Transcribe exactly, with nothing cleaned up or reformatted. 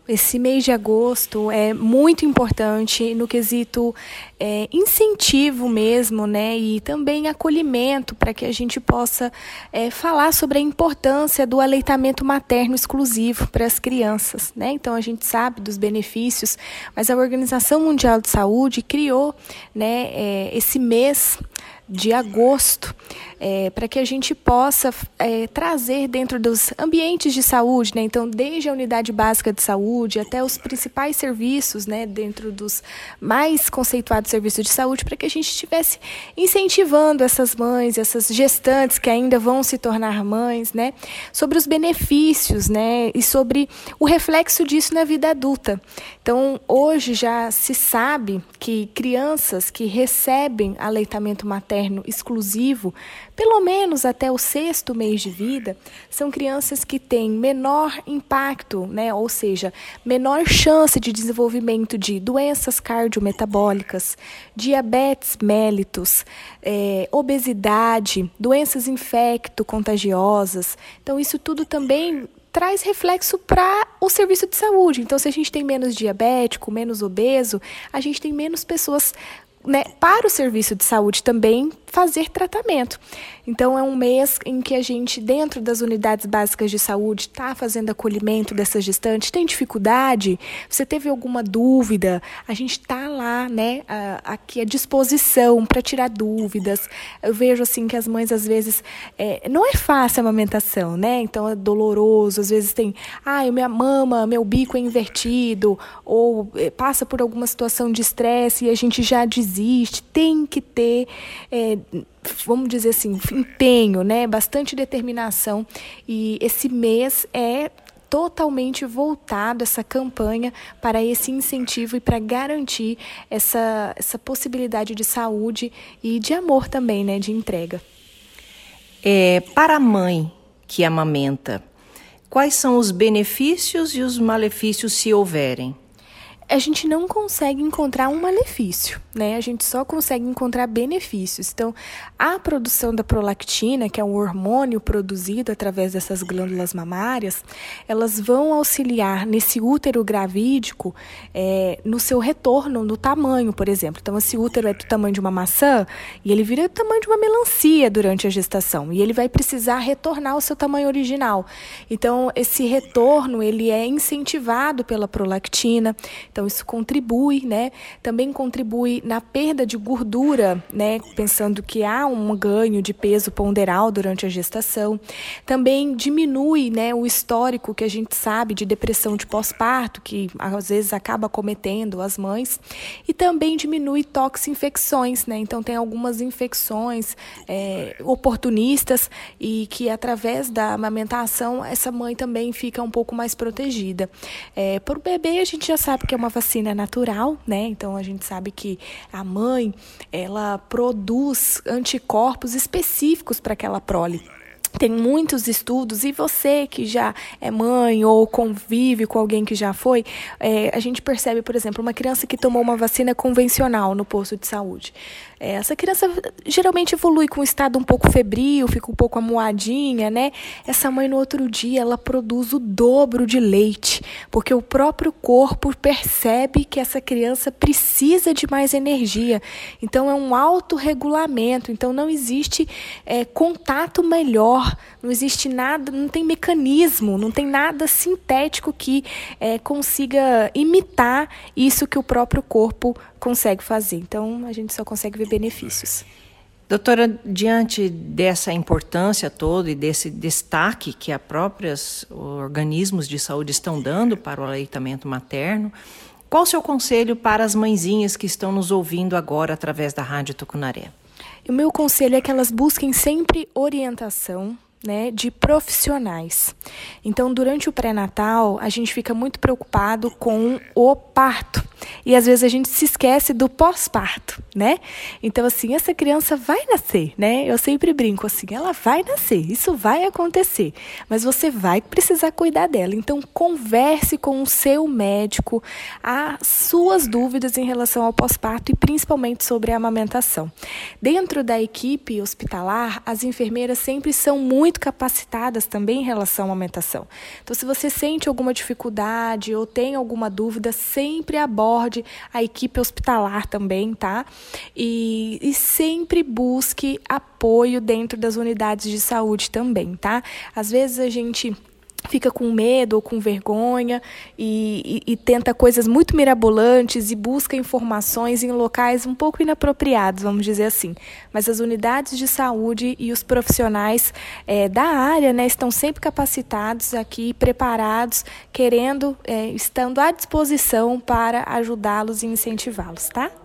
Esse mês de agosto é muito importante no quesito é, incentivo mesmo, né, e também acolhimento para que a gente possa é, falar sobre a importância do aleitamento materno exclusivo para as crianças, né? Então a gente sabe dos benefícios, mas a Organização Mundial de Saúde criou, né, é, esse mês de agosto, é, para que a gente possa é, trazer dentro dos ambientes de saúde, né? Então, desde a unidade básica de saúde até os principais serviços, né, dentro dos mais conceituados serviços de saúde, para que a gente estivesse incentivando essas mães, essas gestantes que ainda vão se tornar mães, né, sobre os benefícios, né, e sobre o reflexo disso na vida adulta. Então, hoje já se sabe que crianças que recebem aleitamento materno exclusivo, pelo menos até o sexto mês de vida, são crianças que têm menor impacto, né? Ou seja, menor chance de desenvolvimento de doenças cardiometabólicas, diabetes mellitus, é, obesidade, doenças infecto-contagiosas. Então, isso tudo também traz reflexo para o serviço de saúde. Então, se a gente tem menos diabético, menos obeso, a gente tem menos pessoas, né, para o serviço de saúde também fazer tratamento. Então, é um mês em que a gente, dentro das unidades básicas de saúde, está fazendo acolhimento dessa gestante. Tem dificuldade? Você teve alguma dúvida? A gente está lá, né, aqui à disposição para tirar dúvidas. Eu vejo assim que as mães, às vezes, é, não é fácil a amamentação, né? Então, é doloroso. Às vezes tem, ah, minha mama, meu bico é invertido, ou é, passa por alguma situação de estresse e a gente já desiste. Tem que ter, é, vamos dizer assim, empenho, né? Bastante determinação. E esse mês é totalmente voltado, essa campanha, para esse incentivo e para garantir essa, essa possibilidade de saúde e de amor também, né? De entrega. É, para a mãe que amamenta, quais são os benefícios e os malefícios, se houverem? A gente não consegue encontrar um malefício, né? A gente só consegue encontrar benefícios. Então, a produção da prolactina, que é um hormônio produzido através dessas glândulas mamárias, elas vão auxiliar nesse útero gravídico é, no seu retorno, no tamanho, por exemplo. Então, esse útero é do tamanho de uma maçã e ele vira do tamanho de uma melancia durante a gestação. E ele vai precisar retornar ao seu tamanho original. Então, esse retorno, ele é incentivado pela prolactina. Então, isso contribui, né? Também contribui na perda de gordura, né? Pensando que há um ganho de peso ponderal durante a gestação. Também diminui, né, o histórico que a gente sabe de depressão de pós-parto, que às vezes acaba acometendo as mães. E também diminui toxinfecções, né? Então, tem algumas infecções é, oportunistas e que, através da amamentação, essa mãe também fica um pouco mais protegida. É, para o bebê, a gente já sabe que é uma vacina natural, né? Então a gente sabe que a mãe, ela produz anticorpos específicos para aquela prole. Tem muitos estudos, e você que já é mãe ou convive com alguém que já foi, é, a gente percebe, por exemplo, uma criança que tomou uma vacina convencional no posto de saúde. É, essa criança geralmente evolui com um estado um pouco febril, fica um pouco amuadinha, né? Essa mãe, no outro dia, ela produz o dobro de leite, porque o próprio corpo percebe que essa criança precisa de mais energia. Então, é um autorregulamento. Então, não existe é, contato melhor, não existe nada, não tem mecanismo, não tem nada sintético que é, consiga imitar isso que o próprio corpo consegue fazer. Então, a gente só consegue ver benefícios. Doutora, diante dessa importância toda e desse destaque que os próprios organismos de saúde estão dando para o aleitamento materno, qual o seu conselho para as mãezinhas que estão nos ouvindo agora através da Rádio Tucunaré? O meu conselho é que elas busquem sempre orientação, né, de profissionais. Então, durante o pré-natal, a gente fica muito preocupado com o parto. E, às vezes, a gente se esquece do pós-parto, né? Então, assim, essa criança vai nascer, né? Eu sempre brinco assim, ela vai nascer, isso vai acontecer. Mas você vai precisar cuidar dela. Então, converse com o seu médico as suas dúvidas em relação ao pós-parto e, principalmente, sobre a amamentação. Dentro da equipe hospitalar, as enfermeiras sempre são muito muito capacitadas também em relação à amamentação. Então, se você sente alguma dificuldade ou tem alguma dúvida, sempre aborde a equipe hospitalar também, tá? E, e sempre busque apoio dentro das unidades de saúde também, tá? Às vezes a gente fica com medo ou com vergonha e, e, e tenta coisas muito mirabolantes e busca informações em locais um pouco inapropriados, vamos dizer assim. Mas as unidades de saúde e os profissionais é, da área, né, estão sempre capacitados aqui, preparados, querendo, é, estando à disposição para ajudá-los e incentivá-los, tá?